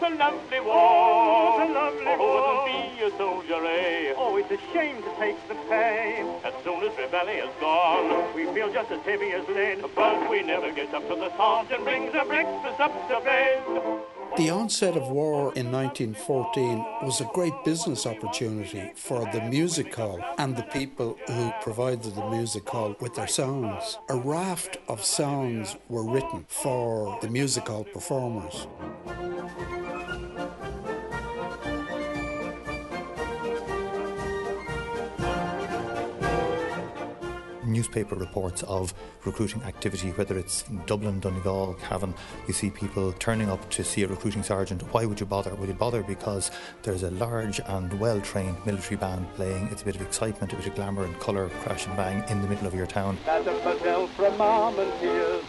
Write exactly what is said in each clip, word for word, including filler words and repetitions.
a lovely war, it's a lovely oh, war. Wouldn't be a soldier, eh? Oh, it's a shame to take the pain. As soon as rebellion's gone, we feel just as heavy as lead. But we never get up to the sergeant brings the breakfast up to bed. The onset of war in nineteen fourteen was a great business opportunity for the music hall and the people who provided the music hall with their songs. A raft of songs were written for the music hall performers. Newspaper reports of recruiting activity, whether it's in Dublin, Donegal, Cavan. You see people turning up to see a recruiting sergeant. Why would you bother? Would you bother because there's a large and well-trained military band playing? It's a bit of excitement, a bit of glamour and colour, crash and bang in the middle of your town. Mademoiselle from Armentières,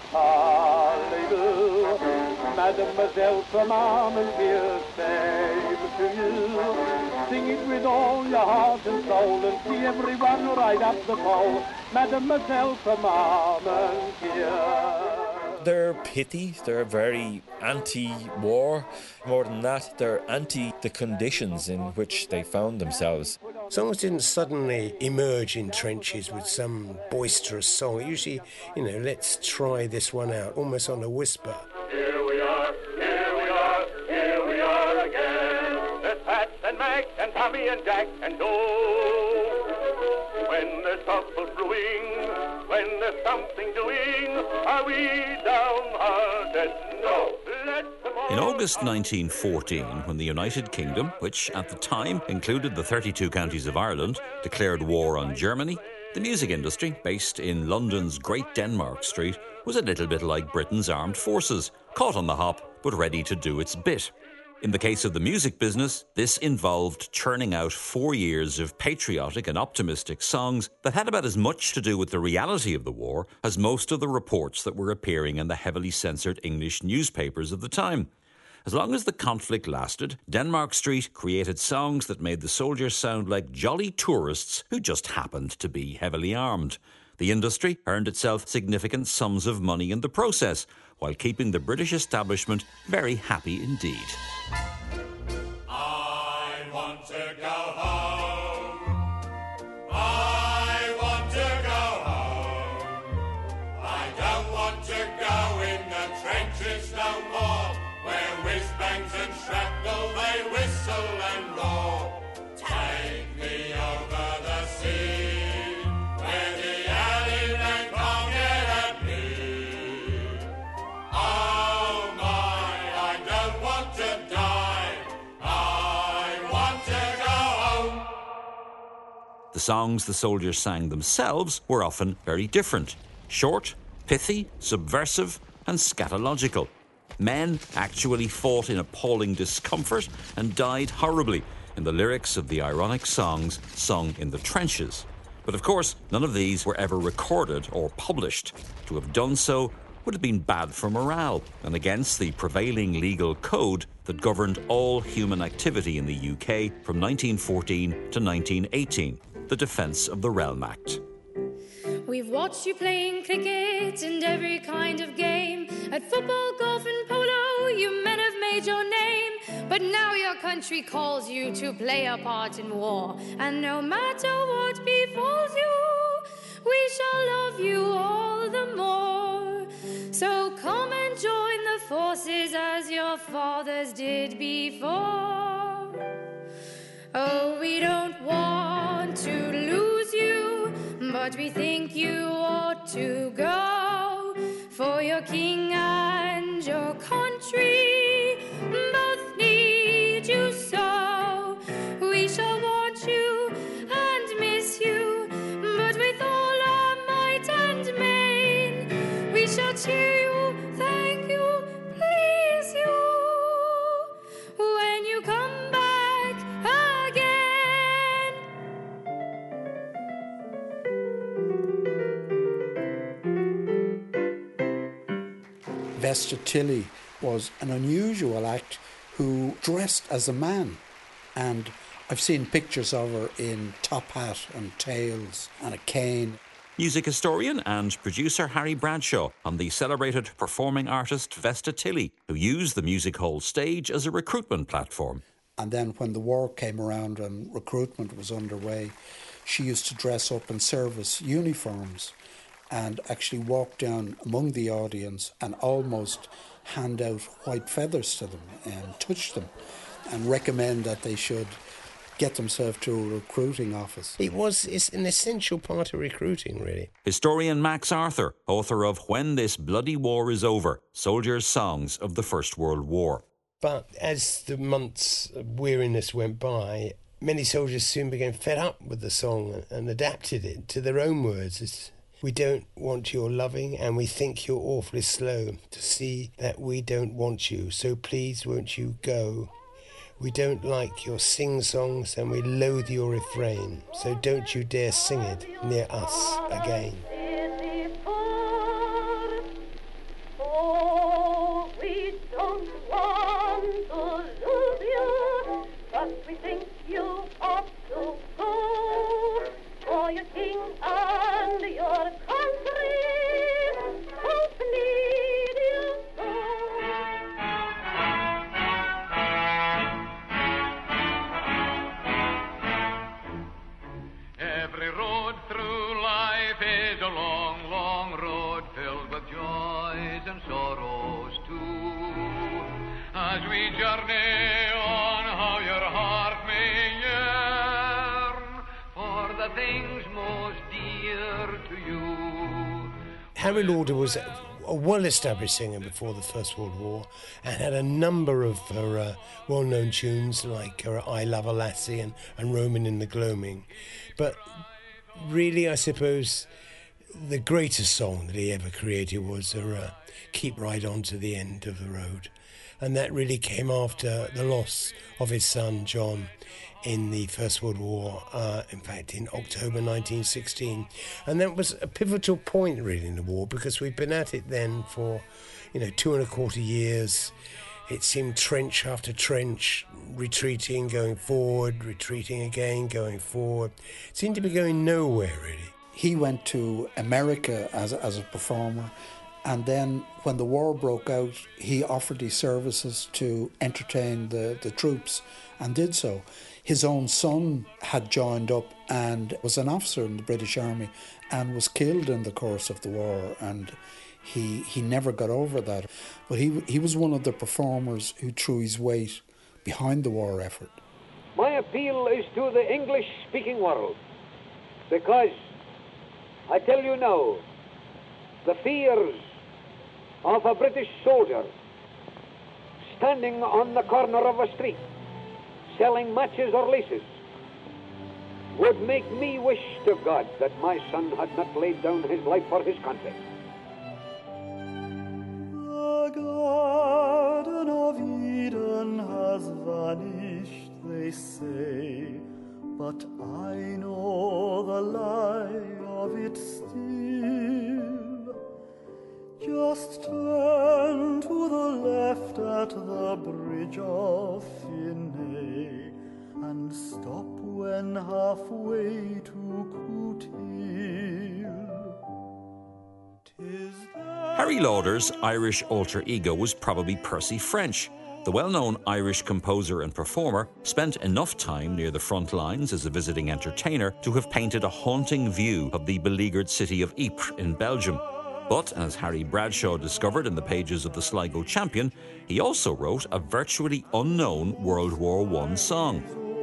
parlez-vous. Mademoiselle from Armentières, same to you. Sing it with all your heart and soul and see everyone ride up the pole. Mademoiselle from Armentières. They're pithy, they're very anti-war. More than that, they're anti the conditions in which they found themselves. Songs didn't suddenly emerge in trenches with some boisterous song. Usually, you know, let's try this one out, almost on a whisper. Here we are, here we are, here we are again. There's Pat and Mac and Tommy and Jack and Joe. When there's trouble brewing, when there's something doing, are we downhearted? No. In August nineteen fourteen, when the United Kingdom, which at the time included the thirty-two counties of Ireland, declared war on Germany, the music industry, based in London's Great Denmark Street, was a little bit like Britain's armed forces, caught on the hop but ready to do its bit. In the case of the music business, this involved churning out four years of patriotic and optimistic songs that had about as much to do with the reality of the war as most of the reports that were appearing in the heavily censored English newspapers of the time. As long as the conflict lasted, Denmark Street created songs that made the soldiers sound like jolly tourists who just happened to be heavily armed. The industry earned itself significant sums of money in the process, while keeping the British establishment very happy indeed. I want to go home. I want to go home. I don't want to go in the trenches no more, where whiz-bangs and shrapnel they whistle and roar. Take me over the sea, where the Allied can't get at me. Oh my, I don't want to die. I want to go home. The songs the soldiers sang themselves were often very different. Short, pithy, subversive and scatological. Men actually fought in appalling discomfort and died horribly in the lyrics of the ironic songs sung in the trenches. But of course, none of these were ever recorded or published. To have done so would have been bad for morale and against the prevailing legal code that governed all human activity in the U K from nineteen fourteen to nineteen eighteen, the Defence of the Realm Act. We've watched you playing cricket and every kind of game. At football, golf and polo, you men have made your name. But now your country calls you to play a part in war. And no matter what befalls you, we shall love you all the more. So come and join the forces as your fathers did before. Oh, we don't want to lose you, but we think you ought to go, for your king and your country both need you so. We shall want you and miss you, but with all our might and main, we shall cheer you, thank you, please you, when you come back again. Vesta Tilley was an unusual act who dressed as a man, and I've seen pictures of her in top hat and tails and a cane. Music historian and producer Harry Bradshaw on the celebrated performing artist Vesta Tilley, who used the music hall stage as a recruitment platform. And then when the war came around and recruitment was underway, she used to dress up in service uniforms and actually walk down among the audience and almost hand out white feathers to them and touch them and recommend that they should get themselves to a recruiting office. It was it's an essential part of recruiting, really. Historian Max Arthur, author of When This Bloody War Is Over, Soldiers' Songs of the First World War. But as the months of weariness went by, many soldiers soon became fed up with the song and adapted it to their own words. It's, we don't want your loving and we think you're awfully slow to see that we don't want you, so please won't you go. We don't like your sing-songs and we loathe your refrain, so don't you dare sing it near us again. Oh, we don't want to lose you, but we think you ought to go for your king and your country. Hope need you so. Every road through life is a long, long road filled with joys and sorrows too. As we journey on, how your heart may yearn for the things most dear to you. Harry Lauder was a well-established singer before the First World War and had a number of her uh, well-known tunes like uh, I Love a Lassie and, and Roaming in the Gloaming. But really, I suppose, the greatest song that he ever created was uh, Keep Right On to the End of the Road. And that really came after the loss of his son, John, in the First World War, uh, in fact, in October nineteen sixteen. And that was a pivotal point, really, in the war, because we'd been at it then for, you know, two and a quarter years. It seemed trench after trench, retreating, going forward, retreating again, going forward. It seemed to be going nowhere, really. He went to America as, as a performer, and then when the war broke out, he offered his services to entertain the, the troops and did so. His own son had joined up and was an officer in the British Army and was killed in the course of the war, and he he never got over that. But he he was one of the performers who threw his weight behind the war effort. My appeal is to the English-speaking world, because I tell you now, the fears of a British soldier standing on the corner of a street selling matches or laces would make me wish to God that my son had not laid down his life for his country. The Garden of Eden has vanished, they say, but I know the lie of it still. Just turn to the left at the bridge of Finney and stop when halfway to Coot Hill. Harry Lauder's Irish alter ego was probably Percy French. The well-known Irish composer and performer spent enough time near the front lines as a visiting entertainer to have painted a haunting view of the beleaguered city of Ypres in Belgium. But, as Harry Bradshaw discovered in the pages of the Sligo Champion, he also wrote a virtually unknown World War One song.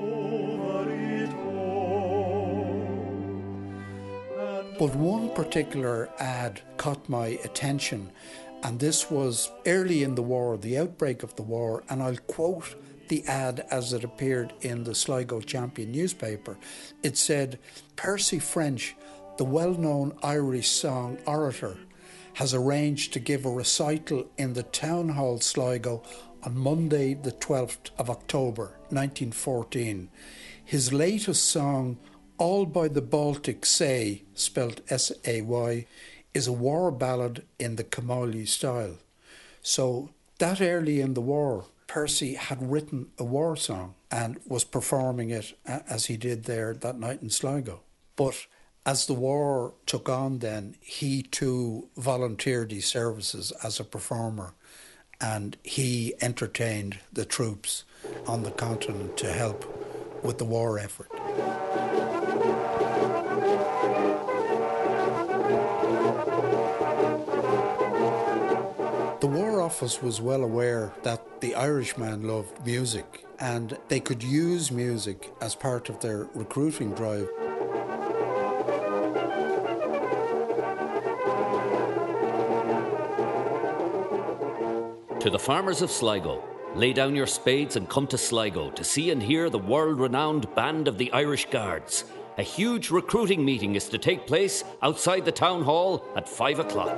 But one particular ad caught my attention, and this was early in the war, the outbreak of the war, and I'll quote the ad as it appeared in the Sligo Champion newspaper. It said, "Percy French, the well-known Irish song orator, has arranged to give a recital in the Town Hall Sligo on Monday the twelfth of October nineteen fourteen. His latest song, All by the Baltic Say, spelt S A Y, is a war ballad in the Camali style." So that early in the war, Percy had written a war song and was performing it as he did there that night in Sligo. But As the war took on then, he too volunteered his services as a performer, and he entertained the troops on the continent to help with the war effort. The War Office was well aware that the Irishman loved music, and they could use music as part of their recruiting drive. To the farmers of Sligo, lay down your spades and come to Sligo to see and hear the world-renowned band of the Irish Guards. A huge recruiting meeting is to take place outside the town hall at five o'clock.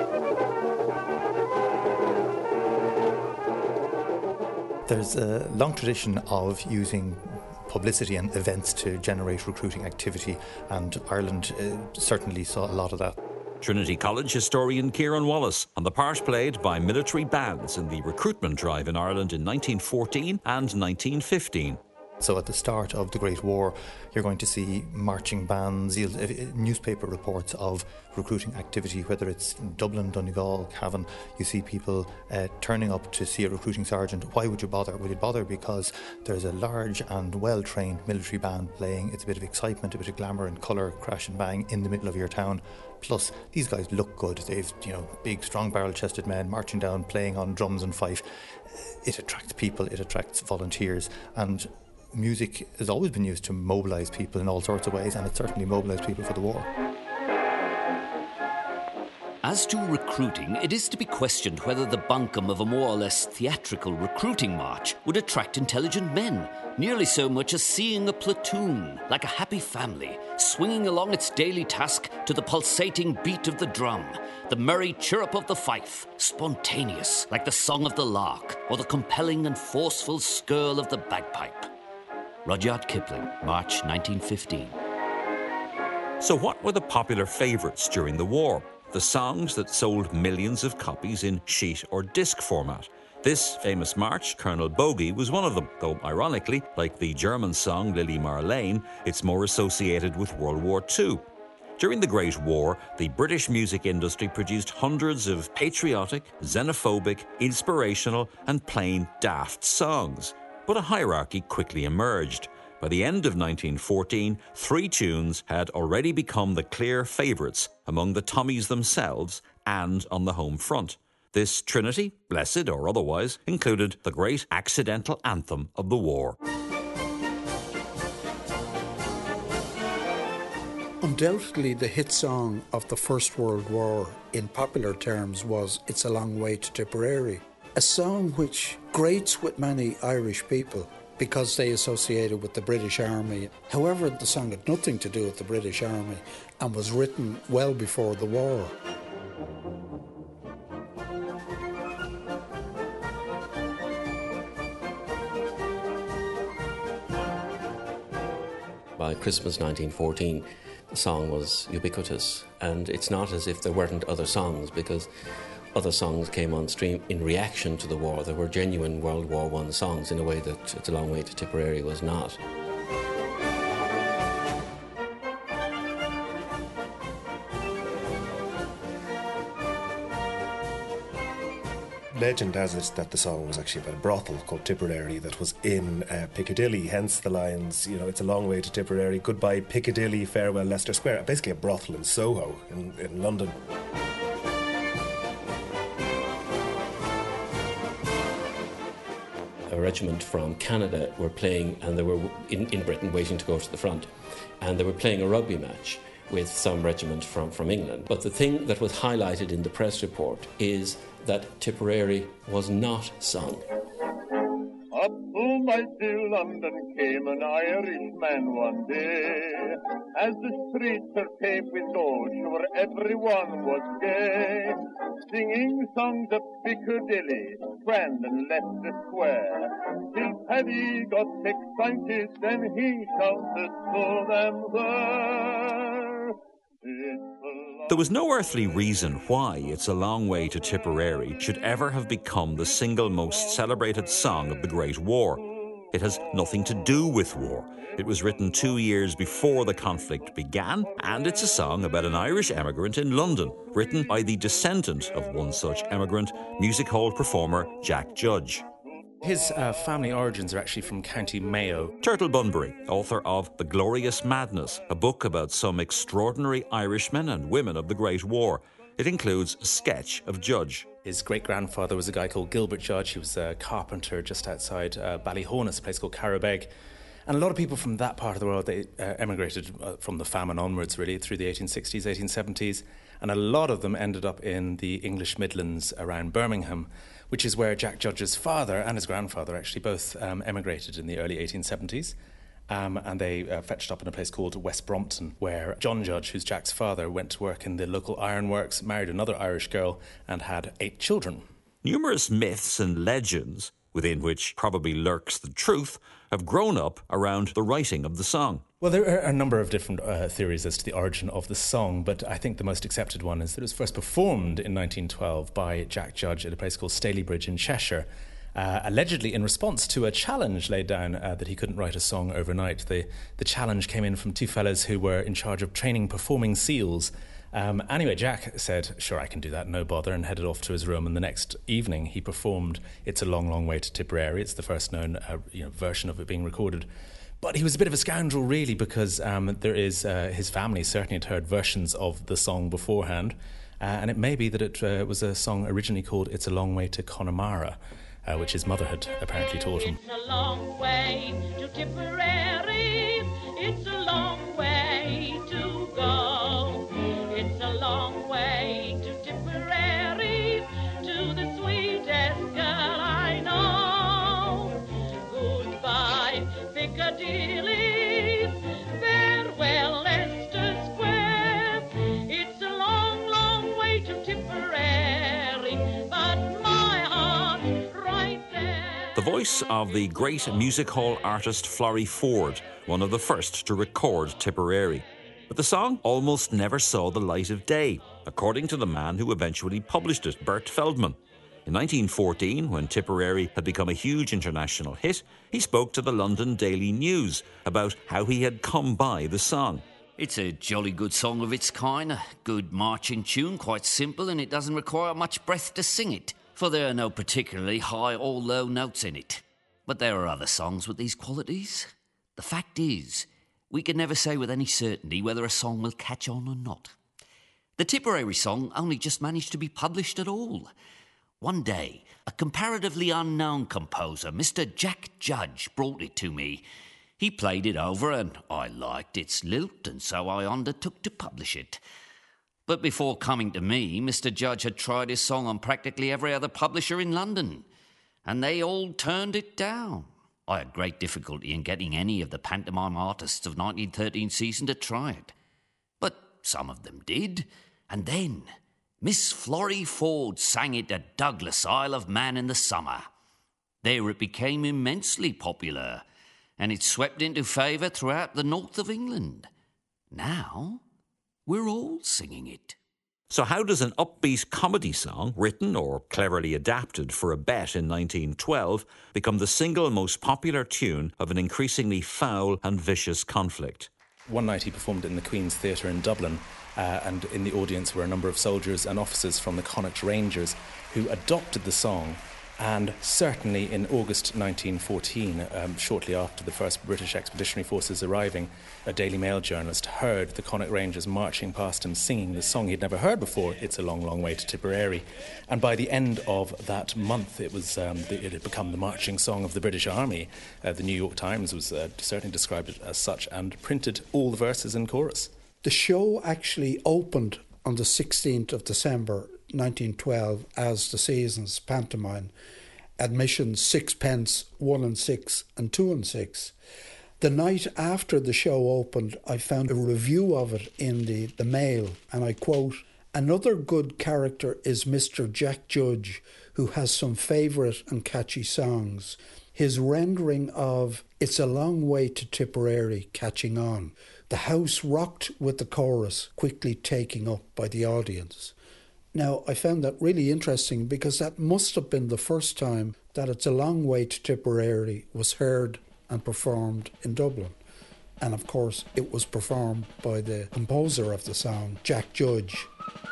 There's a long tradition of using publicity and events to generate recruiting activity, and Ireland uh, certainly saw a lot of that. Trinity College historian Kieran Wallace on the part played by military bands in the recruitment drive in Ireland in nineteen fourteen and nineteen fifteen. So at the start of the Great War, you're going to see marching bands, newspaper reports of recruiting activity, whether it's in Dublin, Donegal, Cavan. You see people uh, turning up to see a recruiting sergeant. Why would you bother? Would you bother because there's a large and well-trained military band playing. It's a bit of excitement, a bit of glamour and colour, crash and bang in the middle of your town. Plus, these guys look good. They've, you know, big, strong barrel-chested men marching down, playing on drums and fife. It attracts people, it attracts volunteers, and music has always been used to mobilise people in all sorts of ways, and it certainly mobilised people for the war. As to recruiting, it is to be questioned whether the bunkum of a more or less theatrical recruiting march would attract intelligent men, nearly so much as seeing a platoon, like a happy family, swinging along its daily task to the pulsating beat of the drum, the merry chirrup of the fife, spontaneous, like the song of the lark, or the compelling and forceful skirl of the bagpipe. Rudyard Kipling, March nineteen fifteen. So what were the popular favourites during the war? The songs that sold millions of copies in sheet or disc format. This famous march, Colonel Bogey, was one of them, though ironically, like the German song Lili Marlene, it's more associated with World War Two. During the Great War, the British music industry produced hundreds of patriotic, xenophobic, inspirational and plain daft songs. But a hierarchy quickly emerged. By the end of nineteen fourteen, three tunes had already become the clear favourites among the Tommies themselves and on the home front. This trinity, blessed or otherwise, included the great accidental anthem of the war. Undoubtedly, the hit song of the First World War in popular terms was It's a Long Way to Tipperary, a song which grates with many Irish people because they associated with the British Army. However, the song had nothing to do with the British Army and was written well before the war. By Christmas nineteen fourteen, the song was ubiquitous, and it's not as if there weren't other songs, because other songs came on stream in reaction to the war. There were genuine World War One songs in a way that It's a Long Way to Tipperary was not. Legend has it that the song was actually about a brothel called Tipperary that was in uh, Piccadilly, hence the lines, you know, it's a long way to Tipperary, goodbye Piccadilly, farewell Leicester Square. Basically a brothel in Soho in, in London. A regiment from Canada were playing, and they were in, in Britain waiting to go to the front, and they were playing a rugby match with some regiment from, from England. But the thing that was highlighted in the press report is that Tipperary was not sung. Up to mighty London came an Irishman one day. As the streets were paved with gold, sure everyone was gay, singing songs of Piccadilly, Strand and Leicester Square, till Paddy got excited, then he shouted to them there. There was no earthly reason why It's a Long Way to Tipperary should ever have become the single most celebrated song of the Great War. It has nothing to do with war. It was written two years before the conflict began, and it's a song about an Irish emigrant in London, written by the descendant of one such emigrant, music hall performer Jack Judge. His uh, family origins are actually from County Mayo. Turtle Bunbury, author of The Glorious Madness, a book about some extraordinary Irishmen and women of the Great War. It includes a sketch of Judge. His great-grandfather was a guy called Gilbert Judge. He was a carpenter just outside uh, Ballyhonus, a place called Carrabeg. And a lot of people from that part of the world, they uh, emigrated uh, from the famine onwards, really, through the eighteen sixties, eighteen seventies. And a lot of them ended up in the English Midlands around Birmingham, which is where Jack Judge's father and his grandfather actually both um, emigrated in the early eighteen seventies. Um, and they uh, fetched up in a place called West Brompton, where John Judge, who's Jack's father, went to work in the local ironworks, married another Irish girl, and had eight children. Numerous myths and legends, within which probably lurks the truth, have grown up around the writing of the song. Well, there are a number of different uh, theories as to the origin of the song, but I think the most accepted one is that it was first performed in nineteen twelve by Jack Judge at a place called Stalybridge in Cheshire, uh, allegedly in response to a challenge laid down uh, that he couldn't write a song overnight. The, the challenge came in from two fellas who were in charge of training performing seals. Um, anyway, Jack said, sure, I can do that, no bother, and headed off to his room. And the next evening, he performed It's a Long, Long Way to Tipperary. It's the first known uh, you know, version of it being recorded. But he was a bit of a scoundrel, really, because um, there is uh, his family certainly had heard versions of the song beforehand. Uh, and it may be that it uh, was a song originally called It's a Long Way to Connemara, uh, which his mother had apparently taught him. It's a long way to Tipperary. It's a long way to go. It's a long way to Tipperary, to the sweetest girl I know. Goodbye, Piccadilly, farewell, Leicester Square. It's a long, long way to Tipperary, but my heart's right there. The voice of the great music hall artist Florrie Ford, one of the first to record Tipperary. But the song almost never saw the light of day, according to the man who eventually published it, Bert Feldman. In nineteen fourteen, when Tipperary had become a huge international hit, he spoke to the London Daily News about how he had come by the song. It's a jolly good song of its kind, a good marching tune, quite simple, and it doesn't require much breath to sing it, for there are no particularly high or low notes in it. But there are other songs with these qualities. The fact is, we can never say with any certainty whether a song will catch on or not. The Tipperary song only just managed to be published at all. One day, a comparatively unknown composer, Mister Jack Judge, brought it to me. He played it over and I liked its lilt, and so I undertook to publish it. But before coming to me, Mister Judge had tried his song on practically every other publisher in London, and they all turned it down. I had great difficulty in getting any of the pantomime artists of nineteen thirteen season to try it. But some of them did, and then Miss Florrie Ford sang it at Douglas, Isle of Man in the summer. There it became immensely popular, and it swept into favour throughout the north of England. Now, we're all singing it. So how does an upbeat comedy song, written or cleverly adapted for a bet in nineteen twelve, become the single most popular tune of an increasingly foul and vicious conflict? One night he performed in the Queen's Theatre in Dublin, uh, and in the audience were a number of soldiers and officers from the Connacht Rangers who adopted the song. And certainly in August nineteen fourteen, um, shortly after the first British Expeditionary Forces arriving, a Daily Mail journalist heard the Connacht Rangers marching past him singing the song he'd never heard before, It's a Long, Long Way to Tipperary. And by the end of that month, it was um, the, it had become the marching song of the British Army. Uh, the New York Times was uh, certainly described it as such and printed all the verses in chorus. The show actually opened on the sixteenth of December nineteen twelve as the season's pantomime. Admission sixpence, one and six and two and six. The night after the show opened, I found a review of it in the, the Mail, and I quote, "Another good character is Mister Jack Judge, who has some favourite and catchy songs. His rendering of It's a Long Way to Tipperary catching on. The house rocked with the chorus, quickly taken up by the audience. Now, I found that really interesting because that must have been the first time that It's a Long Way to Tipperary was heard and performed in Dublin. And of course, it was performed by the composer of the song, Jack Judge.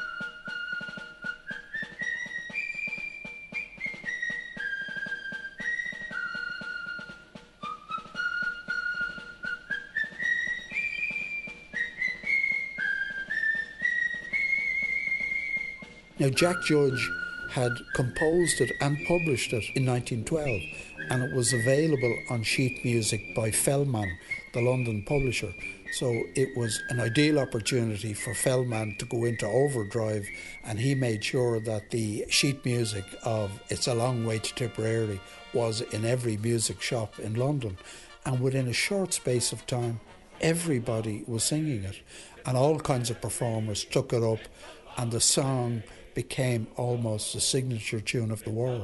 Now, Jack Judge had composed it and published it in nineteen twelve, and it was available on sheet music by Fellman, the London publisher. So it was an ideal opportunity for Fellman to go into overdrive, and he made sure that the sheet music of It's a Long Way to Tipperary was in every music shop in London. And within a short space of time, everybody was singing it, and all kinds of performers took it up, and the song became almost the signature tune of the war.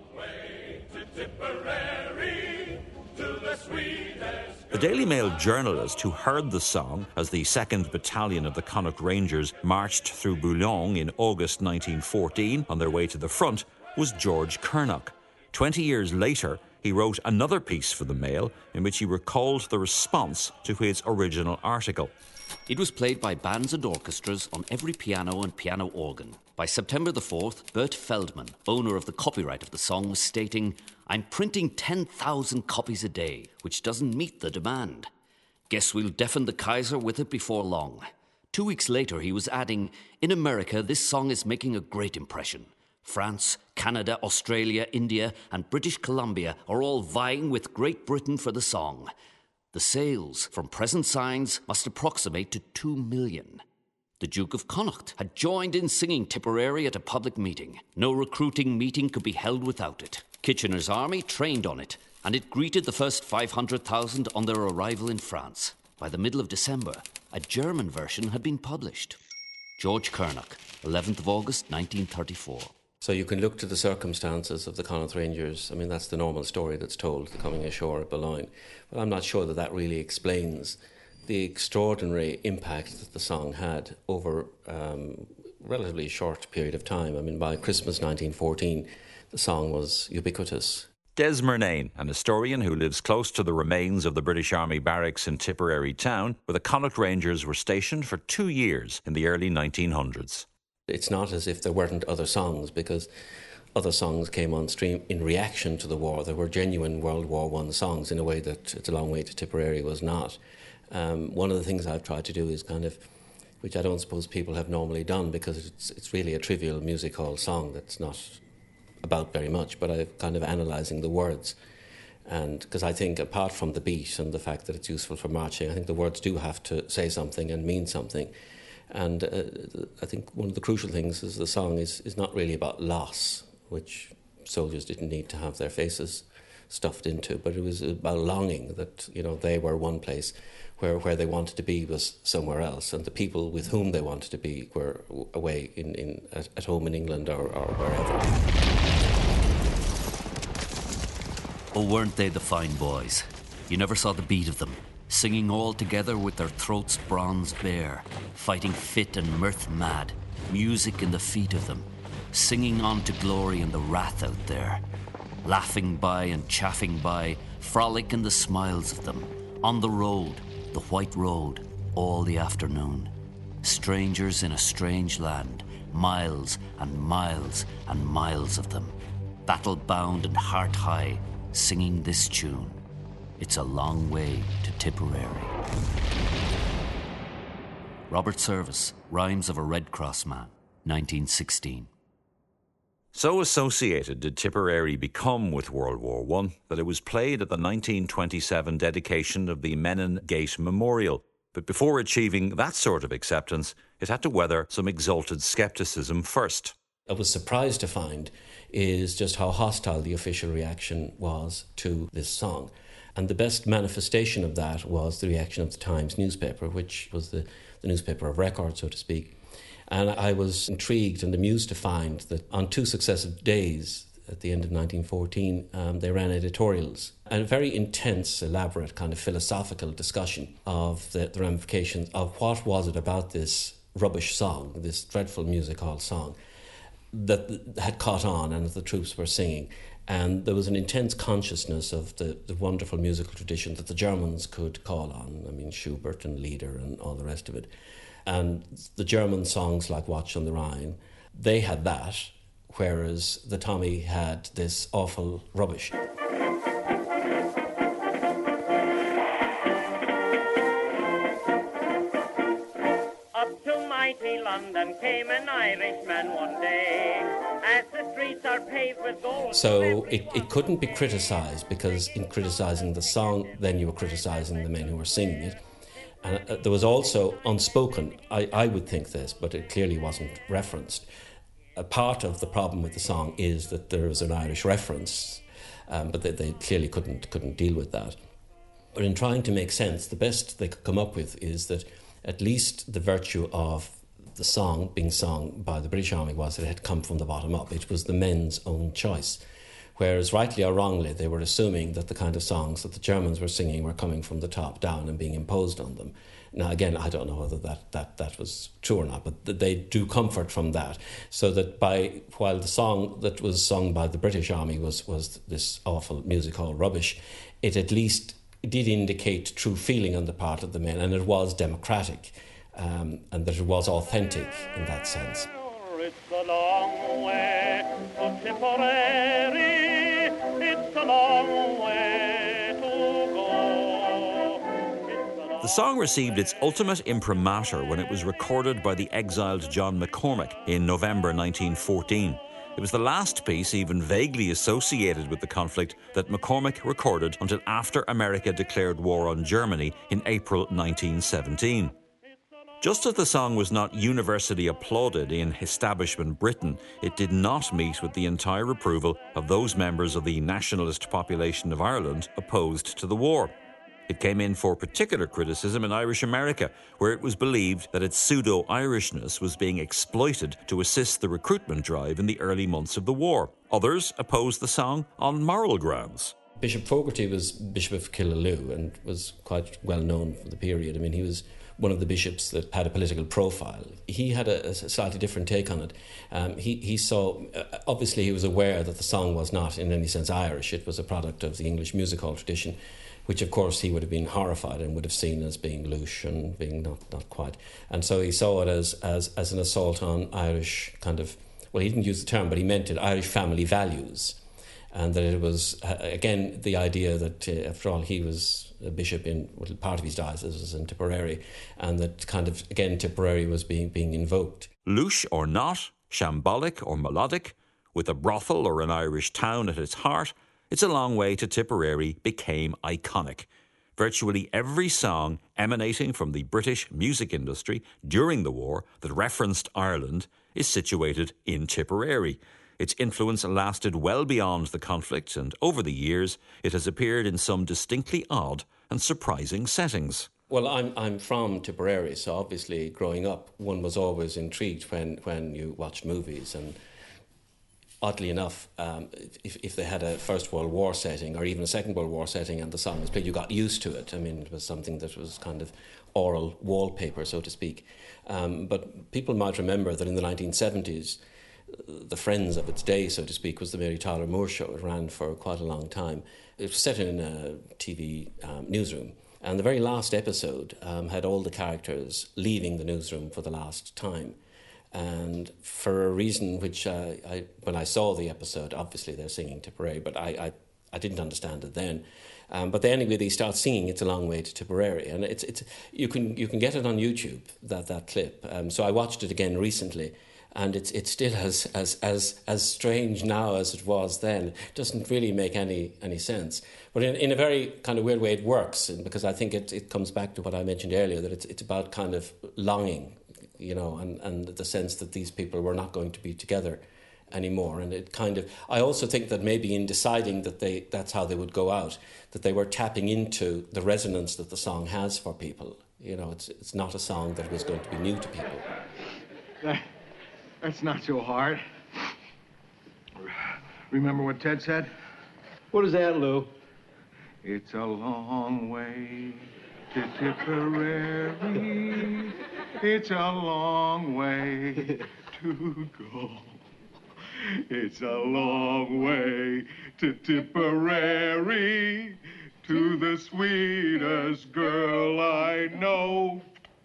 The Daily Mail journalist who heard the song as the second Battalion of the Connacht Rangers marched through Boulogne in August nineteen fourteen on their way to the front was George Curnock. Twenty years later, he wrote another piece for the Mail in which he recalled the response to his original article. It was played by bands and orchestras on every piano and piano organ. By September the fourth, Bert Feldman, owner of the copyright of the song, was stating, "I'm printing ten thousand copies a day, which doesn't meet the demand. Guess we'll deafen the Kaiser with it before long." Two weeks later, he was adding, "In America, this song is making a great impression. France, Canada, Australia, India, and British Columbia are all vying with Great Britain for the song. The sales from present signs must approximate to two million. The Duke of Connacht had joined in singing Tipperary at a public meeting. No recruiting meeting could be held without it. Kitchener's army trained on it, and it greeted the first five hundred thousand on their arrival in France. By the middle of December, a German version had been published." George Curnock, eleventh of August, nineteen thirty-four. So you can look to the circumstances of the Connacht Rangers. I mean, that's the normal story that's told, the coming ashore at Boulogne. But I'm not sure that that really explains the extraordinary impact that the song had over um, a relatively short period of time. I mean, by Christmas nineteen fourteen, the song was ubiquitous. Des Murnane, an historian who lives close to the remains of the British Army barracks in Tipperary town, where the Connacht Rangers were stationed for two years in the early nineteen hundreds. It's not as if there weren't other songs, because other songs came on stream in reaction to the war. There were genuine World War One songs in a way that It's a Long Way to Tipperary was not. Um, one of the things I've tried to do is kind of, which I don't suppose people have normally done, because it's it's really a trivial music hall song that's not about very much, but I'm kind of analysing the words. And because I think apart from the beat and the fact that it's useful for marching, I think the words do have to say something and mean something. And uh, I think one of the crucial things is the song is, is not really about loss, which soldiers didn't need to have their faces stuffed into, but it was about longing that, you know, they were one place where, where they wanted to be was somewhere else, and the people with whom they wanted to be were away in, in at, at home in England or, or wherever. Oh, weren't they the fine boys? You never saw the beat of them, singing all together with their throats bronze bare, fighting fit and mirth mad, music in the feet of them, singing on to glory in the wrath out there, laughing by and chaffing by, frolic in the smiles of them, on the road, the white road, all the afternoon. Strangers in a strange land, miles and miles and miles of them, battle-bound and heart-high, singing this tune. It's a long way to Tipperary. Robert Service, Rhymes of a Red Cross Man, nineteen sixteen. So associated did Tipperary become with World War One that it was played at the nineteen twenty-seven dedication of the Menin Gate Memorial. But before achieving that sort of acceptance, it had to weather some exalted scepticism first. I was surprised to find is just how hostile the official reaction was to this song. And the best manifestation of that was the reaction of the Times newspaper, which was the, the newspaper of record, so to speak. And I was intrigued and amused to find that on two successive days at the end of nineteen fourteen, um, they ran editorials and a very intense, elaborate kind of philosophical discussion of the, the ramifications of what was it about this rubbish song, this dreadful music hall song, that had caught on and that the troops were singing. And there was an intense consciousness of the, the wonderful musical tradition that the Germans could call on. I mean, Schubert and Lieder and all the rest of it. And the German songs like Watch on the Rhine, they had that, whereas the Tommy had this awful rubbish. Up to mighty London came an Irishman one day, as the streets are paved with gold. So it, it couldn't be criticised, because in criticising the song, then you were criticising the men who were singing it. And uh, there was also unspoken, I, I would think this, but it clearly wasn't referenced. A part of the problem with the song is that there was an Irish reference, um, but they, they clearly couldn't couldn't deal with that. But in trying to make sense, the best they could come up with is that at least the virtue of the song being sung by the British Army was that it had come from the bottom up. It was the men's own choice. Whereas rightly or wrongly, they were assuming that the kind of songs that the Germans were singing were coming from the top down and being imposed on them. Now, again, I don't know whether that, that, that was true or not, but they do comfort from that. So that by while the song that was sung by the British Army was, was this awful music hall rubbish, it at least did indicate true feeling on the part of the men, and it was democratic, um, and that it was authentic in that sense. It's a long way to Tipperary, it's a long way to go. The song received its ultimate imprimatur when it was recorded by the exiled John McCormack in November nineteen fourteen. It was the last piece even vaguely associated with the conflict that McCormack recorded until after America declared war on Germany in April nineteen seventeen. Just as the song was not universally applauded in establishment Britain, it did not meet with the entire approval of those members of the nationalist population of Ireland opposed to the war. It came in for particular criticism in Irish America, where it was believed that its pseudo-Irishness was being exploited to assist the recruitment drive in the early months of the war. Others opposed the song on moral grounds. Bishop Fogarty was Bishop of Killaloe and was quite well known for the period. I mean, he was one of the bishops that had a political profile. He had a, a slightly different take on it. Um, he, he saw, uh, obviously he was aware that the song was not in any sense Irish. It was a product of the English music hall tradition, which of course he would have been horrified and would have seen as being louche and being not, not quite. And so he saw it as, as, as an assault on Irish kind of, well, he didn't use the term, but he meant it, Irish family values. And that it was, uh, again, the idea that, uh, after all, he was a bishop in, well, part of his diocese was in Tipperary, and that kind of, again, Tipperary was being, being invoked. Louche or not, shambolic or melodic, with a brothel or an Irish town at its heart, It's a Long Way to Tipperary became iconic. Virtually every song emanating from the British music industry during the war that referenced Ireland is situated in Tipperary. Its influence lasted well beyond the conflict, and over the years it has appeared in some distinctly odd and surprising settings. Well, I'm I'm from Tipperary, so obviously growing up one was always intrigued when, when you watched movies, and oddly enough, um, if, if they had a First World War setting or even a Second World War setting and the song was played, you got used to it. I mean, it was something that was kind of oral wallpaper, so to speak. Um, but people might remember that in the nineteen seventies, the friends of its day, so to speak, was the Mary Tyler Moore Show. It ran for quite a long time. It was set in a T V um, newsroom, and the very last episode um, had all the characters leaving the newsroom for the last time. And for a reason which uh, I, when I saw the episode, obviously they're singing Tipperary, but I, I, I didn't understand it then. Um, but then anyway, they start singing "It's a Long Way to Tipperary," and it's it's you can you can get it on YouTube, that that clip. Um, so I watched it again recently. And it's it's still as as as as strange now as it was then. It doesn't really make any any sense. But in, in a very kind of weird way, it works, and because I think it, it comes back to what I mentioned earlier, that it's it's about kind of longing, you know, and, and the sense that these people were not going to be together anymore. And it kind of, I also think that maybe in deciding that they that's how they would go out, that they were tapping into the resonance that the song has for people. You know, it's it's not a song that was going to be new to people. Yeah. That's not so hard. Remember what Ted said? What is that, Lou? It's a long way to Tipperary. It's a long way to go. It's a long way to Tipperary, to the sweetest girl I know.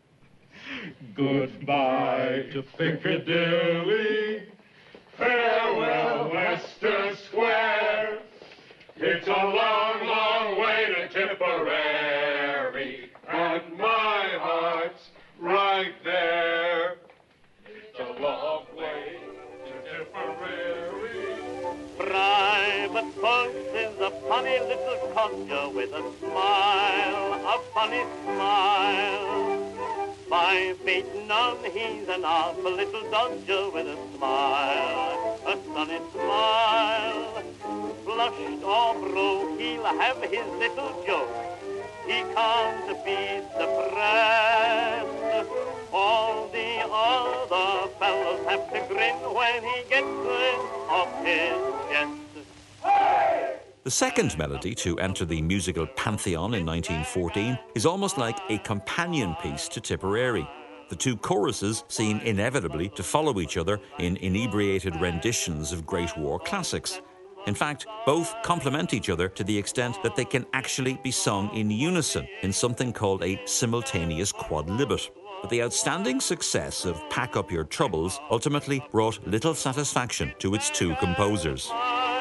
Goodbye to Piccadilly, farewell Leicester Square. It's a long, long way to Tipperary, and my heart's right there. It's a long way to Tipperary. Private Puggs is a funny little codger with a smile, a funny smile. By faith, none, he's an awful little dodger with a smile, a sunny smile. Flushed or broke, he'll have his little joke. He can't be suppressed. All the other fellows have to grin when he gets rid of his chest. The second melody to enter the musical pantheon in nineteen fourteen is almost like a companion piece to Tipperary. The two choruses seem inevitably to follow each other in inebriated renditions of Great War classics. In fact, both complement each other to the extent that they can actually be sung in unison in something called a simultaneous quadlibet. But the outstanding success of Pack Up Your Troubles ultimately brought little satisfaction to its two composers.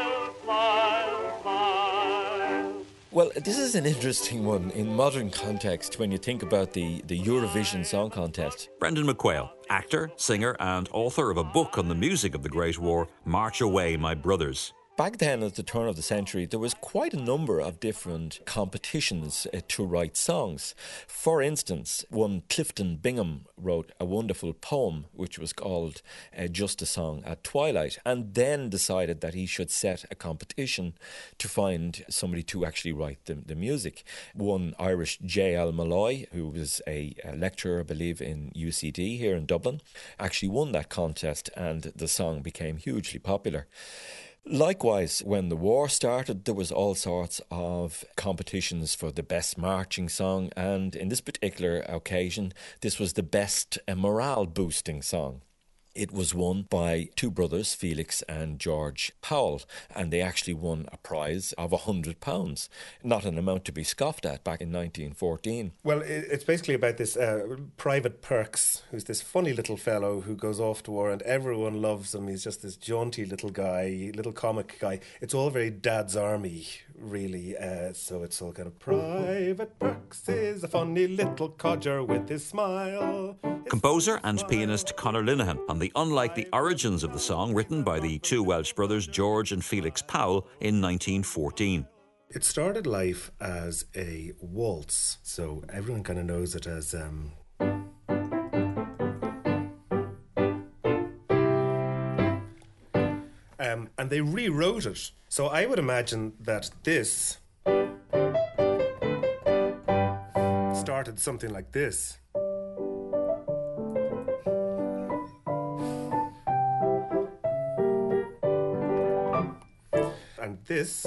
Well, this is an interesting one in modern context when you think about the, the Eurovision Song Contest. Brendan McQuail, actor, singer and author of a book on the music of the Great War, March Away, My Brothers. Back then, at the turn of the century, there was quite a number of different competitions uh, to write songs. For instance, one Clifton Bingham wrote a wonderful poem which was called uh, Just a Song at Twilight, and then decided that he should set a competition to find somebody to actually write the, the music. One Irish J L Malloy, who was a, a lecturer, I believe, in U C D here in Dublin, actually won that contest, and the song became hugely popular. Likewise, when the war started, there was all sorts of competitions for the best marching song, and in this particular occasion, this was the best uh, morale-boosting song. It was won by two brothers, Felix and George Powell, and they actually won a prize of one hundred pounds, not an amount to be scoffed at back in nineteen fourteen. Well, it's basically about this uh, Private Perks, who's this funny little fellow who goes off to war and everyone loves him. He's just this jaunty little guy, little comic guy. It's all very Dad's Army, really. Uh, so it's all kind of Private Perks is a funny little codger with his smile. Composer and pianist Conor Linehan on the unlikely origins of the song written by the two Welsh brothers George and Felix Powell in nineteen fourteen. It started life as a waltz, so everyone kind of knows it as... Um, um, and they rewrote it. So I would imagine that this started something like this. And this.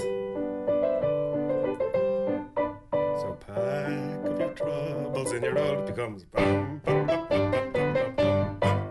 So pack up your troubles in your old, it becomes. Bum, bum, bum, bum, bum, bum, bum.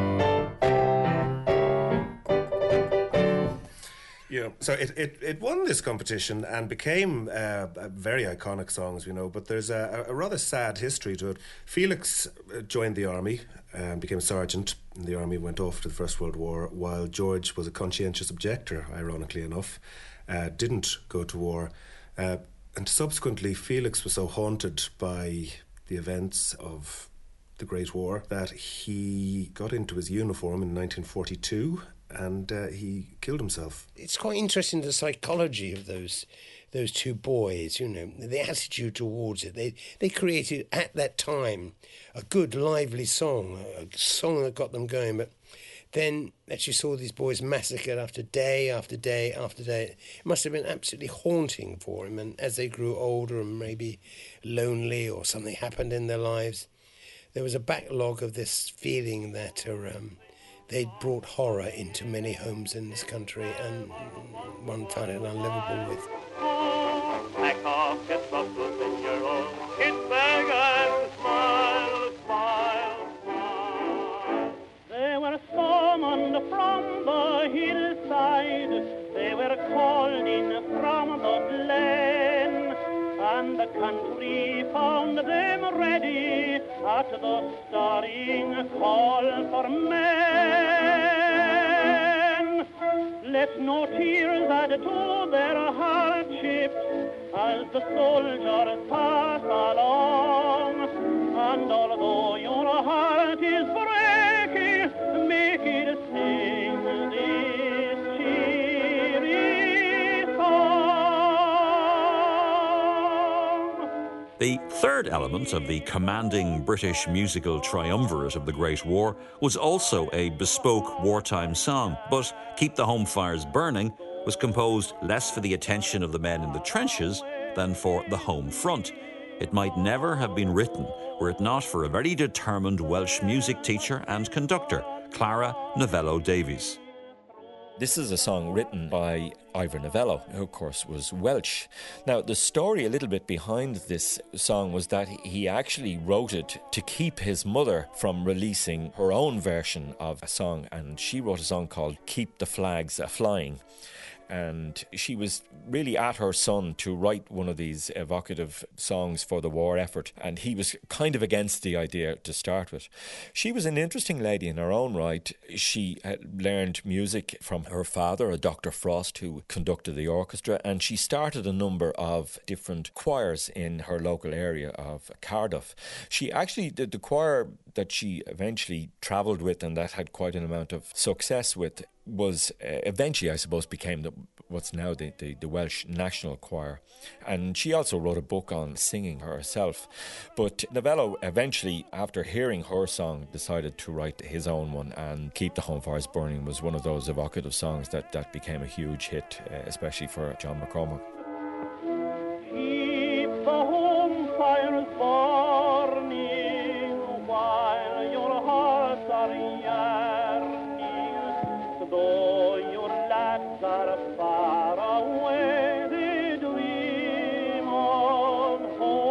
You know, so it, it, it won this competition and became uh, a very iconic song, as we know. But there's a, a rather sad history to it. Felix joined the army and became a sergeant in the army, went off to the First World War, while George was a conscientious objector, ironically enough, uh, didn't go to war. Uh, and subsequently, Felix was so haunted by the events of the Great War that he got into his uniform in nineteen forty-two and uh, he killed himself. It's quite interesting, the psychology of those those two boys, you know, the attitude towards it. They they created, at that time, a good, lively song, a song that got them going, but then as you saw these boys massacred after day after day after day, it must have been absolutely haunting for him. And as they grew older and maybe lonely or something happened in their lives, there was a backlog of this feeling that uh, um, they'd brought horror into many homes in this country, and one found it unlivable with. Pack off your troubles in your own kit bag and smile, smile, smile. There were some on the from the hills the country found them ready at the stirring call for men. Let no tears add to their hardships as the soldiers pass along. And although your heart is breaking, make it sing this cheery song. The third element of the commanding British musical triumvirate of the Great War was also a bespoke wartime song, but Keep the Home Fires Burning was composed less for the attention of the men in the trenches than for the home front. It might never have been written were it not for a very determined Welsh music teacher and conductor, Clara Novello Davies. This is a song written by Ivor Novello, who of course was Welsh. Now, the story a little bit behind this song was that he actually wrote it to keep his mother from releasing her own version of a song, and she wrote a song called Keep the Flags A-Flying. And she was really at her son to write one of these evocative songs for the war effort, and he was kind of against the idea to start with. She was an interesting lady in her own right. She had learned music from her father, a Doctor Frost, who conducted the orchestra, and she started a number of different choirs in her local area of Cardiff. She actually did the choir that she eventually travelled with and that had quite an amount of success with was uh, eventually, I suppose, became the, what's now the, the, the Welsh National Choir. And she also wrote a book on singing herself. But Novello eventually, after hearing her song, decided to write his own one, and Keep the Home Fires Burning was one of those evocative songs that, that became a huge hit, uh, especially for John McCormack. Keep the home fires burning while your hearts are yearning, though your lads are far away, they dream of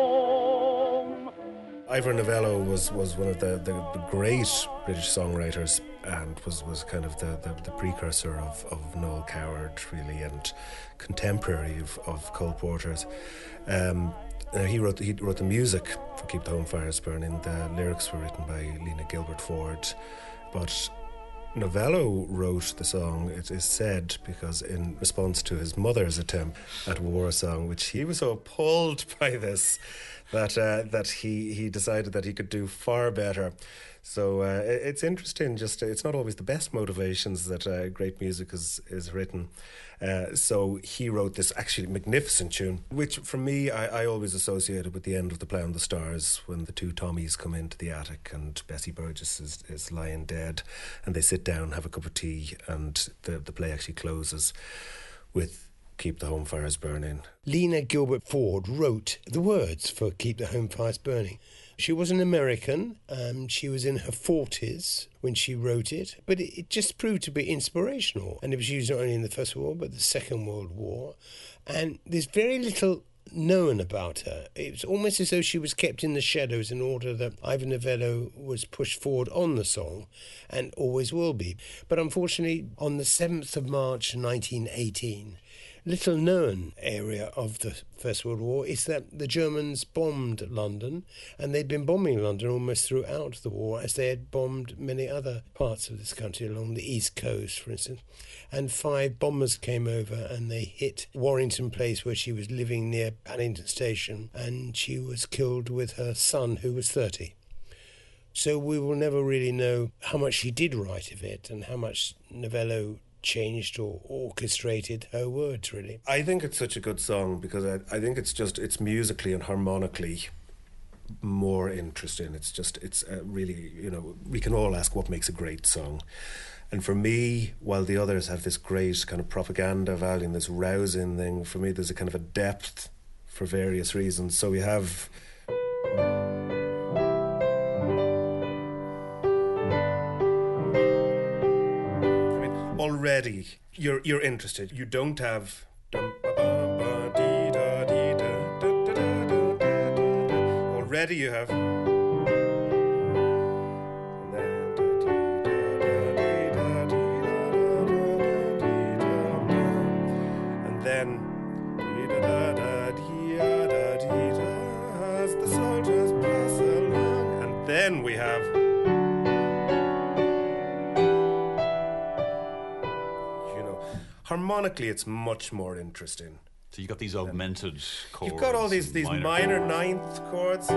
home. Ivor Novello was, was one of the, the, the great British songwriters and was, was kind of the, the, the precursor of, of Noel Coward, really, and contemporary of, of Cole Porter's. Um, uh, he wrote he wrote the music for Keep the Home Fires Burning. The lyrics were written by Lena Gilbert Ford, but Novello wrote the song, it is said, because in response to his mother's attempt at a war song, which he was so appalled by this that uh, that he, he decided that he could do far better. So uh, it's interesting, just it's not always the best motivations that uh, great music is, is written. Uh, so he wrote this actually magnificent tune, which for me I, I always associated with the end of The Play on the Stars, when the two Tommies come into the attic and Bessie Burgess is, is lying dead, and they sit down, have a cup of tea, and the, the play actually closes with Keep the Home Fires Burning. Lena Gilbert Ford wrote the words for Keep the Home Fires Burning. She was an American. Um, she was in her forties when she wrote it, but it, it just proved to be inspirational. And it was used not only in the First World War, but the Second World War. And there's very little known about her. It was almost as though she was kept in the shadows in order that Ivor Novello was pushed forward on the song, and always will be. But unfortunately, on the seventh of March nineteen eighteen, little known area of the First World War is that the Germans bombed London, and they'd been bombing London almost throughout the war, as they had bombed many other parts of this country, along the East Coast, for instance. And five bombers came over and they hit Warrington Place, where she was living near Paddington Station, and she was killed with her son, who was thirty. So we will never really know how much she did write of it and how much Novello changed or orchestrated her words, really. I think it's such a good song because I, I think it's just, it's musically and harmonically more interesting. It's just, it's uh, really, you know, we can all ask what makes a great song. And for me, while the others have this great kind of propaganda value and this rousing thing, for me there's a kind of a depth for various reasons. So we have... Already, you're you're interested. You don't have. Already, you have. And then. harmonically, it's much more interesting. So you've got these augmented um, chords. You've got all these these minor, minor ninth chords.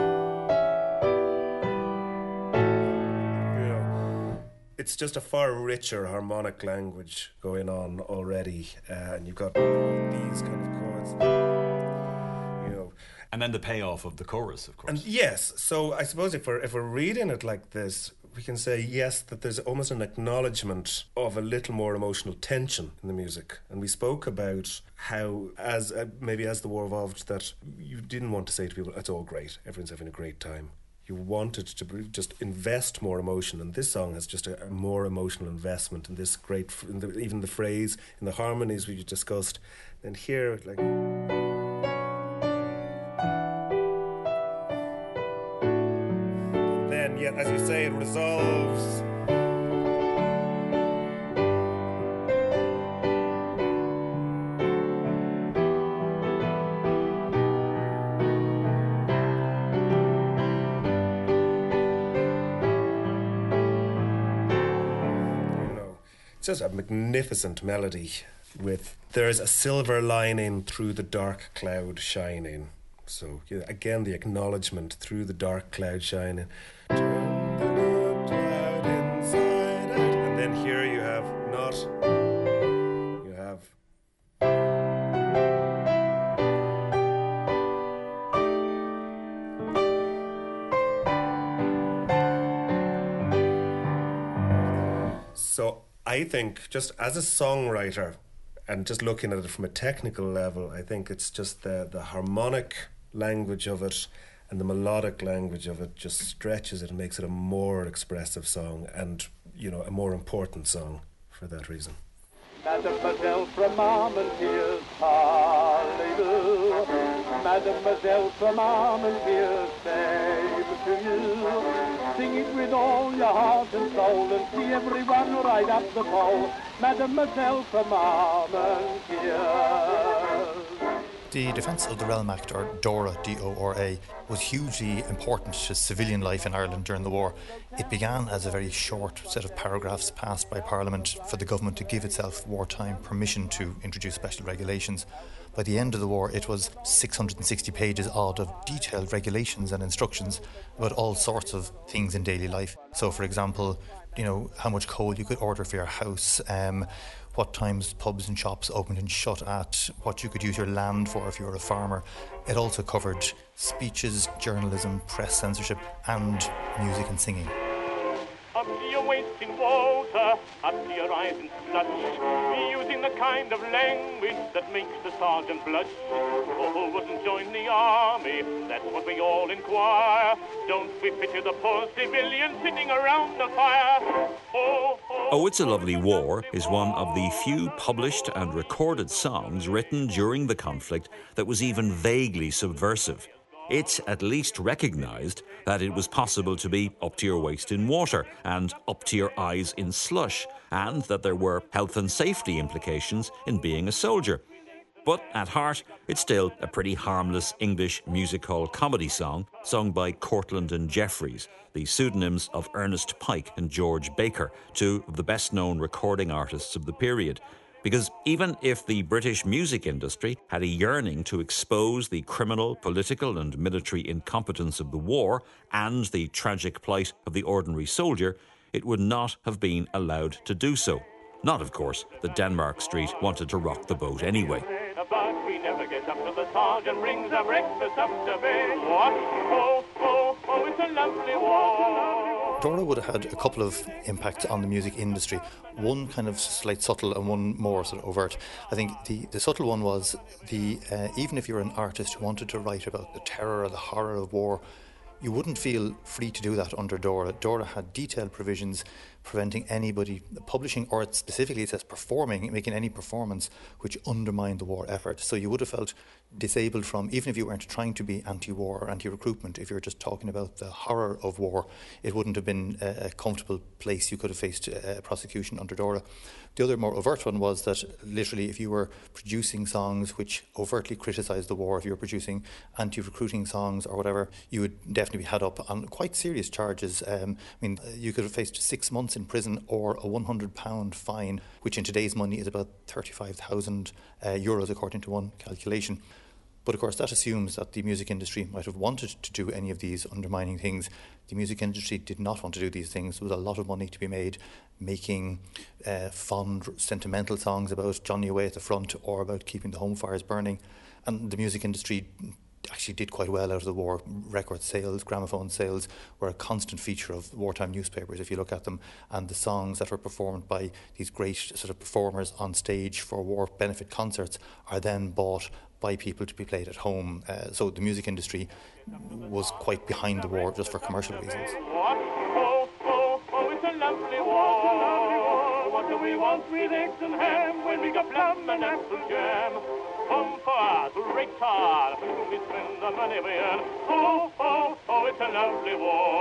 You know, it's just a far richer harmonic language going on already, uh, and you've got these kind of chords. You know, and then the payoff of the chorus, of course. And yes, so I suppose if we're if we're reading it like this, we can say, yes, that there's almost an acknowledgement of a little more emotional tension in the music. And we spoke about how, as uh, maybe as the war evolved, that you didn't want to say to people, it's all great, everyone's having a great time. You wanted to just invest more emotion, and this song has just a, a more emotional investment in this great, in the, even the phrase, in the harmonies we discussed. And here, like... Yet, as you say, it resolves. You know, it's just a magnificent melody with "There's a silver lining through the dark cloud shining." So, yeah, again, the acknowledgement through the dark cloud shining. Turn the dark cloud inside out. And then here you have not. You have. So I think, just as a songwriter, and just looking at it from a technical level, I think it's just the, the harmonic language of it and the melodic language of it just stretches it and makes it a more expressive song, and, you know, a more important song for that reason. Mademoiselle from Armentières, parlez-vous. Mademoiselle from Armentières, same to you. Sing it with all your heart and soul and see everyone right up the pole. Mademoiselle from Armentières. The Defence of the Realm Act, or DORA, D O R A, was hugely important to civilian life in Ireland during the war. It began as a very short set of paragraphs passed by Parliament for the government to give itself wartime permission to introduce special regulations. By the end of the war, it was six hundred sixty pages odd of detailed regulations and instructions about all sorts of things in daily life. So, for example, you know, how much coal you could order for your house, um, what times pubs and shops opened and shut at, what you could use your land for if you were a farmer. It also covered speeches, journalism, press censorship, and music and singing. Up to your waist in water, up to your eyes in slush, using the kind of language that makes the sergeant blush. Oh, wouldn't join the army, that's what we all inquire. Don't we pity the poor civilian sitting around the fire? Oh, oh, Oh, It's a Lovely War is one of the few published and recorded songs written during the conflict that was even vaguely subversive. It at least recognised that it was possible to be up to your waist in water and up to your eyes in slush, and that there were health and safety implications in being a soldier. But at heart, it's still a pretty harmless English music hall comedy song sung by Cortland and Jeffries, the pseudonyms of Ernest Pike and George Baker, two of the best-known recording artists of the period. Because even if the British music industry had a yearning to expose the criminal, political and military incompetence of the war and the tragic plight of the ordinary soldier, it would not have been allowed to do so. Not, of course, that Denmark Street wanted to rock the boat anyway. but we never get up till the sergeant brings our breakfast up to bed. What? Oh, oh, oh, it's a lovely war. Dora would have had a couple of impacts on the music industry. One kind of slight subtle and one more sort of overt. I think the, the subtle one was the uh, even if you were an artist who wanted to write about the terror or the horror of war, you wouldn't feel free to do that under Dora. Dora had detailed provisions preventing anybody publishing, or it specifically it says performing, making any performance which undermined the war effort. So you would have felt disabled from, even if you weren't trying to be anti-war or anti-recruitment, if you were just talking about the horror of war, it wouldn't have been a, a comfortable place. You could have faced a prosecution under Dora. The other more overt one was that literally if you were producing songs which overtly criticised the war, if you were producing anti-recruiting songs or whatever, you would definitely be had up on quite serious charges. Um, I mean, you could have faced six months months in prison or a one hundred pound fine, which in today's money is about thirty-five thousand uh, euros, according to one calculation. But of course, that assumes that the music industry might have wanted to do any of these undermining things. The music industry did not want to do these things. There was a lot of money to be made making uh, fond, sentimental songs about Johnny away at the front or about keeping the home fires burning. And the music industry actually did quite well out of the war. Record sales, gramophone sales were a constant feature of wartime newspapers, if you look at them. And the songs that were performed by these great sort of performers on stage for war benefit concerts are then bought by people to be played at home. Uh, so the music industry was quite behind the war just for commercial reasons. Oh, oh, oh, it's a lovely war. What do we want with eggs and ham when we got plum and apple jam? Come far to retard, we spend the money we earn. Oh, oh, oh, it's a lovely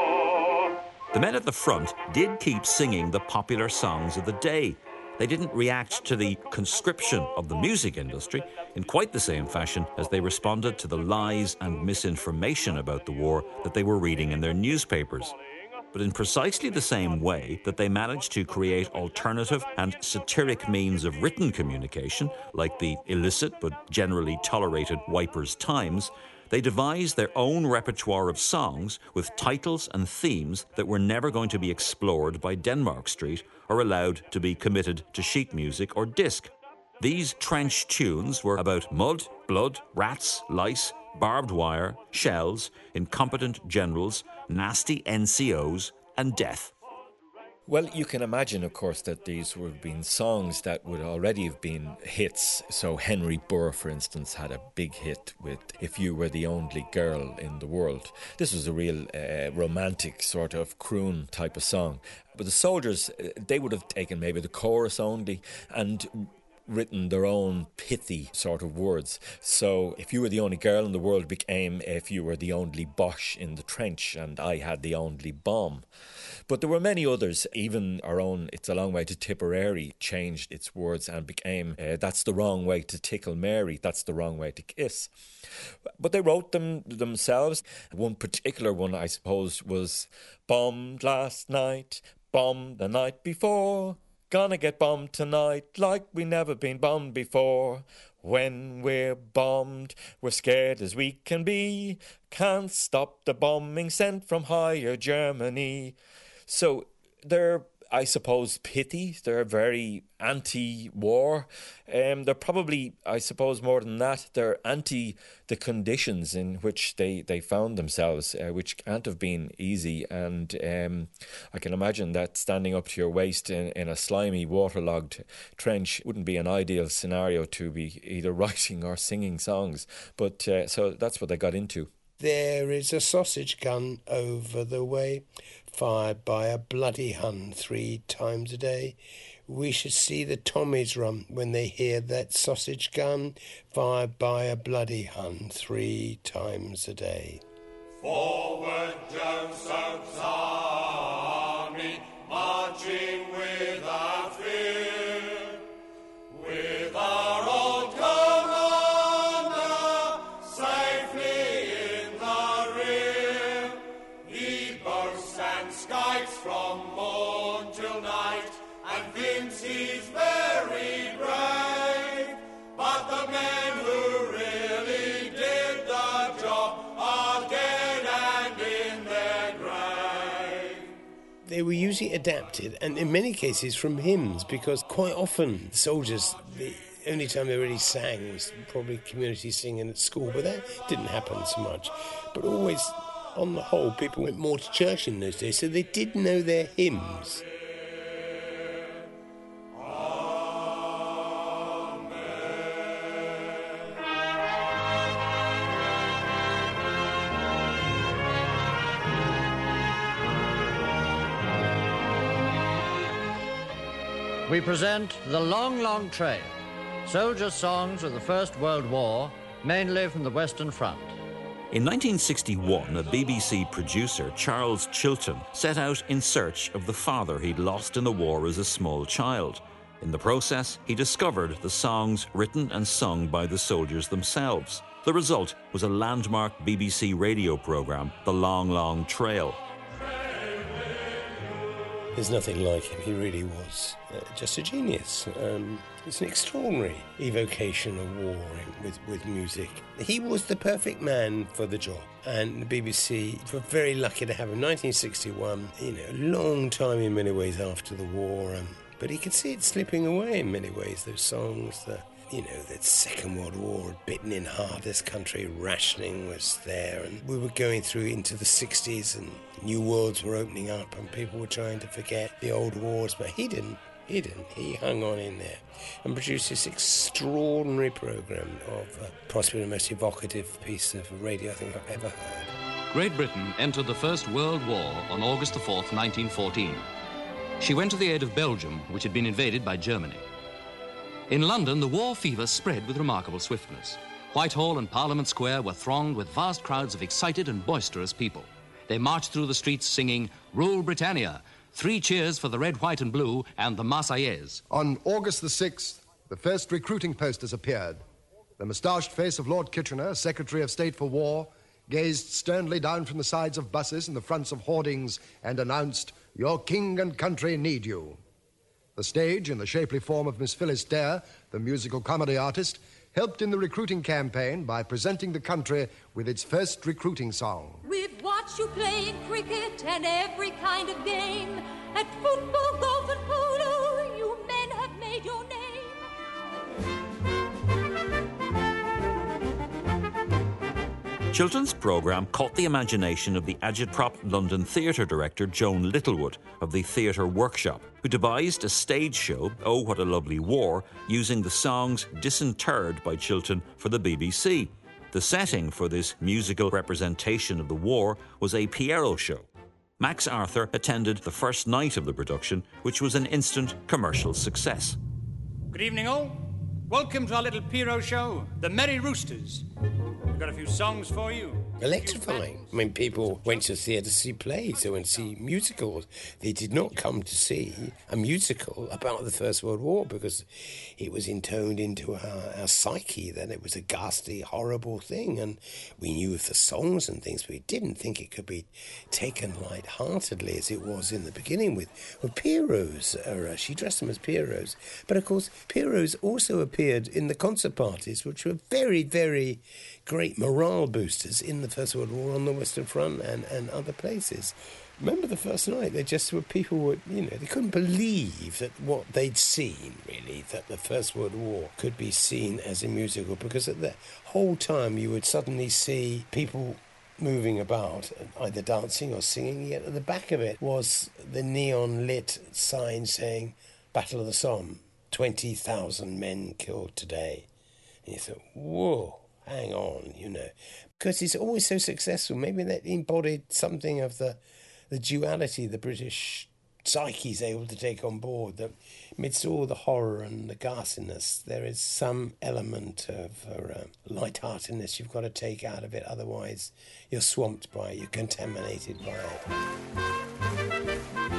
war. The men at the front did keep singing the popular songs of the day. They didn't react to the conscription of the music industry in quite the same fashion as they responded to the lies and misinformation about the war that they were reading in their newspapers. But in precisely the same way that they managed to create alternative and satiric means of written communication, like the illicit but generally tolerated Wipers Times, they devised their own repertoire of songs with titles and themes that were never going to be explored by Denmark Street or allowed to be committed to sheet music or disc. These trench tunes were about mud, blood, rats, lice, barbed wire, shells, incompetent generals, nasty N C Os and death. Well, you can imagine, of course, that these would have been songs that would already have been hits. So Henry Burr, for instance, had a big hit with If You Were the Only Girl in the World. This was a real uh, romantic sort of croon type of song. But the soldiers, they would have taken maybe the chorus only and written their own pithy sort of words. So If You Were the Only Girl in the World became If You Were the Only Boche in the Trench and I Had the Only Bomb. But there were many others. Even our own It's a Long Way to Tipperary changed its words and became uh, That's the Wrong Way to Tickle Mary, That's the Wrong Way to Kiss. But they wrote them themselves. One particular one, I suppose, was Bombed last night, bombed the night before, gonna get bombed tonight like we never been bombed before. When we're bombed, we're scared as we can be. Can't stop the bombing sent from higher Germany. So they're, I suppose, pithy. They're very anti-war. Um, they're probably, I suppose, more than that, they're anti the conditions in which they, they found themselves, uh, which can't have been easy. And um, I can imagine that standing up to your waist in, in a slimy, waterlogged trench wouldn't be an ideal scenario to be either writing or singing songs. But uh, so that's what they got into. There is a sausage gun over the way, fired by a bloody Hun three times a day. We should see the Tommies run when they hear that sausage gun, fired by a bloody Hun three times a day. Forward, Johnson's army, marching without fear, with our old commander safely in the rear. He boasts and skites from morn till night, and thinks he's very brave. But the men who really did the job are dead and in their grave. They were usually adapted, and in many cases from hymns, because quite often soldiers, the only time they really sang was probably community singing at school, but that didn't happen so much. But always, on the whole, people went more to church in those days, so they did know their hymns. We present The Long, Long Train, soldier songs of the First World War, mainly from the Western Front. In nineteen sixty-one, a B B C producer, Charles Chilton, set out in search of the father he'd lost in the war as a small child. In the process, he discovered the songs written and sung by the soldiers themselves. The result was a landmark B B C radio programme, The Long, Long Trail. There's nothing like him. He really was uh, just a genius. Um, it's an extraordinary evocation of war in, with, with music. He was the perfect man for the job. And the B B C were very lucky to have him. nineteen sixty-one, you know, a long time in many ways after the war. Um, but he could see it slipping away in many ways, those songs, the... You know, the Second World War had bitten in hard. This country, rationing was there, and we were going through into the sixties, and new worlds were opening up, and people were trying to forget the old wars, but he didn't. He didn't. He hung on in there and produced this extraordinary programme of uh, possibly the most evocative piece of radio I think I've ever heard. Great Britain entered the First World War on August the fourth, nineteen fourteen. She went to the aid of Belgium, which had been invaded by Germany. In London, the war fever spread with remarkable swiftness. Whitehall and Parliament Square were thronged with vast crowds of excited and boisterous people. They marched through the streets singing, "Rule Britannia," three cheers for the red, white and blue, and the Marseillaise. On August the sixth, the first recruiting posters appeared. The moustached face of Lord Kitchener, Secretary of State for War, gazed sternly down from the sides of buses and the fronts of hoardings and announced, "Your king and country need you." The stage, in the shapely form of Miss Phyllis Dare, the musical comedy artist, helped in the recruiting campaign by presenting the country with its first recruiting song. We've watched you playing cricket and every kind of game. At football, golf and polo, you men have made your name. Chilton's programme caught the imagination of the agitprop London theatre director Joan Littlewood of the Theatre Workshop, who devised a stage show, Oh What a Lovely War, using the songs disinterred by Chilton for the B B C. The setting for this musical representation of the war was a Pierrot show. Max Arthur attended the first night of the production, which was an instant commercial success. Good evening all. Welcome to our little Pierrot show, The Merry Roosters. We've got a few songs for you. Electrifying. I mean, people went to the theatre to see plays, they went to see musicals. They did not come to see a musical about the First World War because it was intoned into our, our psyche that it was a ghastly, horrible thing. And we knew of the songs and things, but we didn't think it could be taken light-heartedly as it was in the beginning with, with Pierrots. Uh, she dressed them as Pierrots. But, of course, Pierrots also appeared in the concert parties, which were very, very great morale boosters in the First World War on the Western Front and, and other places. Remember the first night, they just were, people were, you know, they couldn't believe that what they'd seen, really, that the First World War could be seen as a musical, because at the whole time you would suddenly see people moving about, either dancing or singing, yet at the back of it was the neon-lit sign saying, Battle of the Somme, twenty thousand men killed today. And you thought, whoa. Hang on, you know, because he's always so successful. Maybe that embodied something of the the duality the British psyche is able to take on board. That amidst all the horror and the ghastliness, there is some element of uh, lightheartedness you've got to take out of it. Otherwise, you're swamped by it, you're contaminated by it.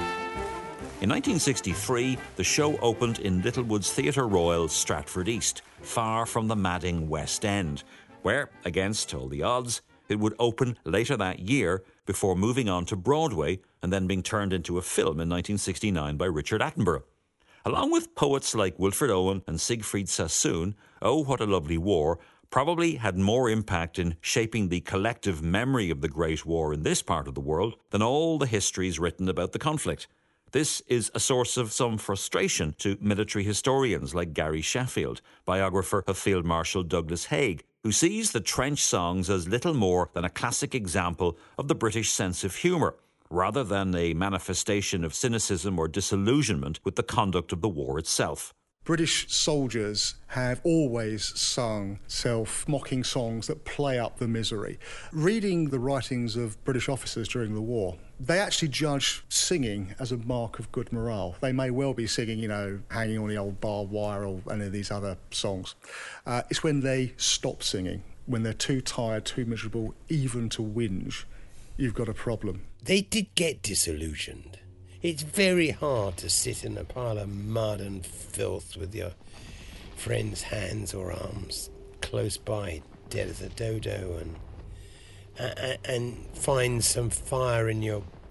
In nineteen sixty-three, the show opened in Littlewood's Theatre Royal, Stratford East, far from the madding West End, where, against all the odds, it would open later that year before moving on to Broadway and then being turned into a film in nineteen sixty-nine by Richard Attenborough. Along with poets like Wilfred Owen and Siegfried Sassoon, Oh What a Lovely War probably had more impact in shaping the collective memory of the Great War in this part of the world than all the histories written about the conflict. This is a source of some frustration to military historians like Gary Sheffield, biographer of Field Marshal Douglas Haig, who sees the trench songs as little more than a classic example of the British sense of humour, rather than a manifestation of cynicism or disillusionment with the conduct of the war itself. British soldiers have always sung self-mocking songs that play up the misery. Reading the writings of British officers during the war, they actually judge singing as a mark of good morale. They may well be singing, you know, Hanging on the Old Barbed Wire or any of these other songs. Uh, it's when they stop singing, when they're too tired, too miserable, even to whinge, you've got a problem. They did get disillusioned. It's very hard to sit in a pile of mud and filth with your friend's hands or arms close by, dead as a dodo, and and, and find some fire in your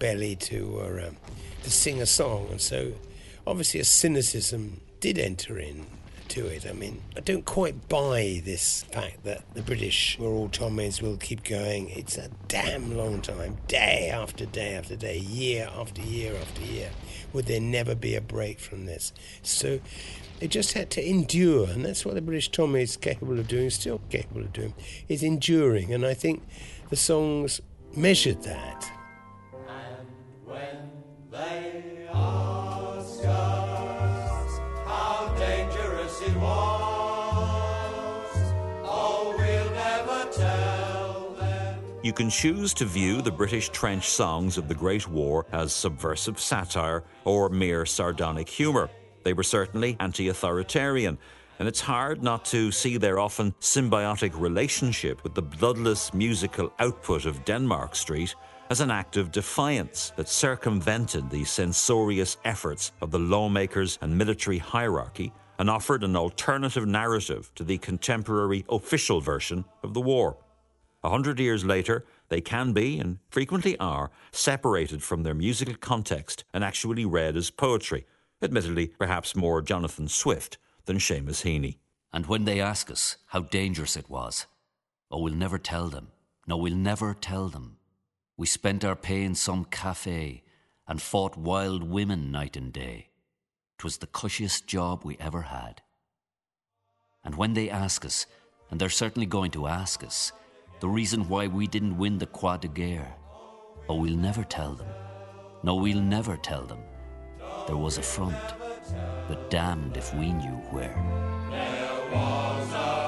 belly to or um, to sing a song, and so obviously a cynicism did enter in to it. I mean, I don't quite buy this fact that the British were all Tommies, will keep going. It's a damn long time, day after day after day, year after year after year. Would there never be a break from this? So they just had to endure, and that's what the British Tommy is capable of doing, still capable of doing, is enduring, and I think the songs measured that. And when they ask us how dangerous it was, oh, we'll never tell them. You can choose to view the British trench songs of the Great War as subversive satire or mere sardonic humour. They were certainly anti-authoritarian, and it's hard not to see their often symbiotic relationship with the bloodless musical output of Denmark Street as an act of defiance that circumvented the censorious efforts of the lawmakers and military hierarchy and offered an alternative narrative to the contemporary official version of the war. A hundred years later, they can be, and frequently are, separated from their musical context and actually read as poetry, admittedly perhaps more Jonathan Swift than Seamus Heaney. And when they ask us how dangerous it was, oh, we'll never tell them. No, we'll never tell them. We spent our pay in some cafe and fought wild women night and day. 'Twas the cushiest job we ever had. And when they ask us, and they're certainly going to ask us, the reason why we didn't win the Croix de Guerre, oh, we'll never tell them. No, we'll never tell them. There was a front, but damned if we knew where. There was a